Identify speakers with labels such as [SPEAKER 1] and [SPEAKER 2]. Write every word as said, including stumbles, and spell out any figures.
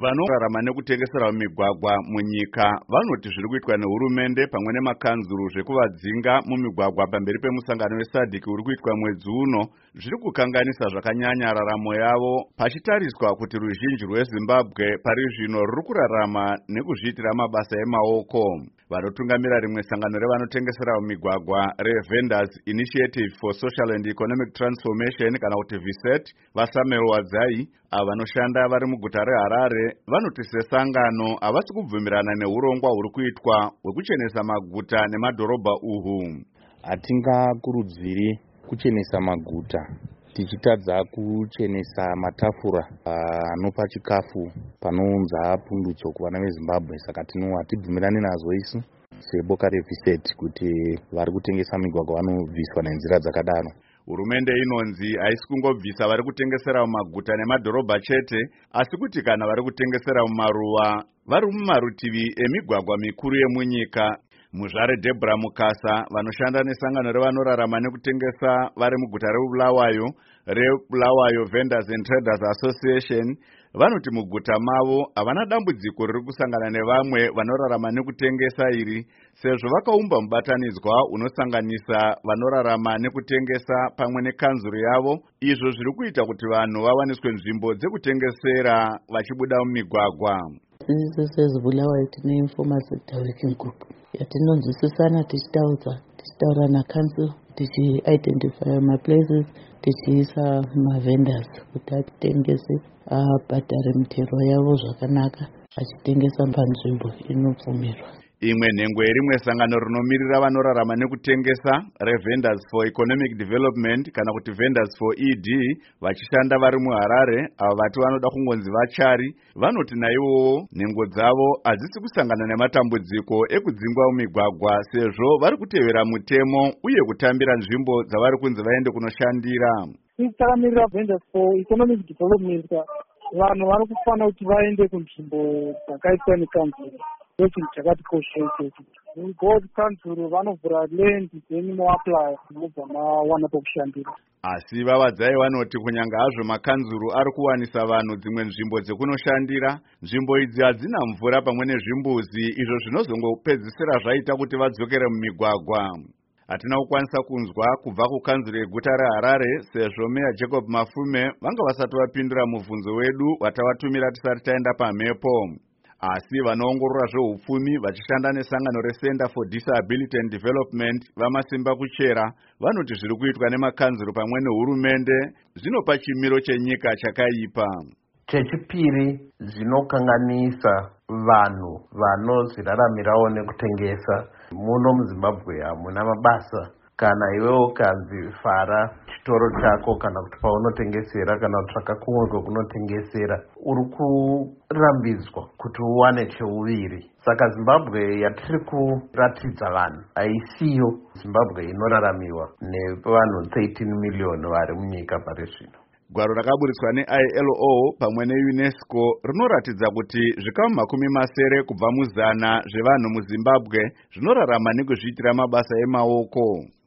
[SPEAKER 1] Vanorarama nekutengesera mumigwagwa munyika vanoti zviri kuitwa nehurumende pamwe nemakanzuru zvekuvadzinga mumigwagwa pamberi pemusangano wesadhiki uri kuitwa mwedzi uno zviri kukanganisa zvakanyanya raramo yavo, pachitariswa kuti ruzhinji rweZimbabwe pari zvino ruri kurarama nekuzviitira mabasa emaoko. Vanotungamira rimwe sangano revanotengesera mumigwagwa reVendors Initiative for Social and Economic Transformation kana kuti V S E T vaSamuel Wadzai ava vanoshanda vari muguta reHarare vanoti sesangano havasi kubvumirana neurongwa huri kuitwa hwekuchenesa maguta nemadhorobha uhu.
[SPEAKER 2] Hatingakurudziri kuchenesa maguta tichitadza kuchenesa matafura anopa chikafu panounza pundutso kuvana veZimbabwe. Saka tino hatibvumirani nazvo isu seboka reV S E T kuti vari kutengesa migwagwa vanobviswa nenzira dzakadaro.
[SPEAKER 1] Hurumende inonzi haisi kungobvisa vari kutengesera mumaguta nemadhorobha chete, asi kuti kana vari kutengesera mumaruwa vari mumarutivi emigwagwa mikuru yemunyika. Muzvare Deborah Mukasa vanoshanda nesangano revanorarama nekutengesa vari muguta reBulawayo reBulawayo Vendors and Traders Association vanoti muguta mavo havana dambudziko riri kusangana nevamwe vanorarama nekutengesa iri, sezvo vakaumba mubatanidzwa unosanganisa vanorarama nekutengesa pamwe nekanzuru yavo, izvo zviri kuita kuti vanhu vawaniswe nzvimbo dzekutengesera vachibuda mumigwagwa.
[SPEAKER 3] Sisi seZibulawayo tine informal sector working group yatinonzwisisana tichitaudza tichitaura nakanzuru tichi-identify maplaces tichiisa mavendors kuti atengese abhadhare mitero yavo zvakanaka achitengesa panzvimbo inobvumirwa.
[SPEAKER 1] Imwe nhengo yerimwe sangano rinomirira vanorarama nekutengesa reVendors for Economic Development kana kuti Vendors for E D vachishanda vari muHarare ava vati vanoda kungonzi vachari vanoti naivowo nhengo dzavo hadzisi kusangana nematambudziko ekudzingwa mumigwagwa sezvo vari kutevera mutemo uye kutambira nzvimbo dzavari kunzi vaende kunoshandira.
[SPEAKER 4] Takamirira Vendors for Economic Development vanhu vari kufanira kuti vaende kunzvimbo dzakaitwa nekanzuru. Chinhu chakatikoshera kuti God kanzuru vanovhura land then moapply mobva mawana pokushandira.
[SPEAKER 1] Asi vavadzai vanoti kunyanga hazvo makanzuru ari kuwanisa vanhu dzimwe nzvimbo dzekunoshandira, nzvimbo idzi hadzina mvura pamwe nezvimbuzi, izvo zvinozongopedzisira zvaita kuti vadzokere mumigwagwa. Hatina kukwanisa kunzwa kubva kukanzuru yeguta reHarare sezvo Meya Jacob Mafume vanga vasati vapindura mubvunzo wedu watavatumira tisati taenda pamhepo. Asi vanoongorora zveupfumi vachishanda nesangano reCenter for Disability and Development vamasimba kuchera vanoti zviri kuitwa nemakanzuru pamwe nehurumende zvinopa chimiro chenyika chakaipa.
[SPEAKER 5] Chechipiri, zvinokanganisa vanhu vanozviraramirawo nekutengesa. Muno muZimbabwe hamuna mabasa. Kana iwewo kanzi fara chitoro chako kana kuti paunotengesera kana kutsvaka kumwe kwekunotengesera uri kurambidzwa kuti uwane cheuviri. Saka Zimbabwe yatiri kuratidza vanhu haisiyo Zimbabwe inoraramiwa nevanhu thirteen million vari munyika pari zvino.
[SPEAKER 1] Gwaro rakaburitswa ne-I L O pamwe neUNESCO rinoratidza kuti zvikamu makumi masere kubva muzana zvevanhu muZimbabwe zvinorarama nekuzviitira mabasa emaoko.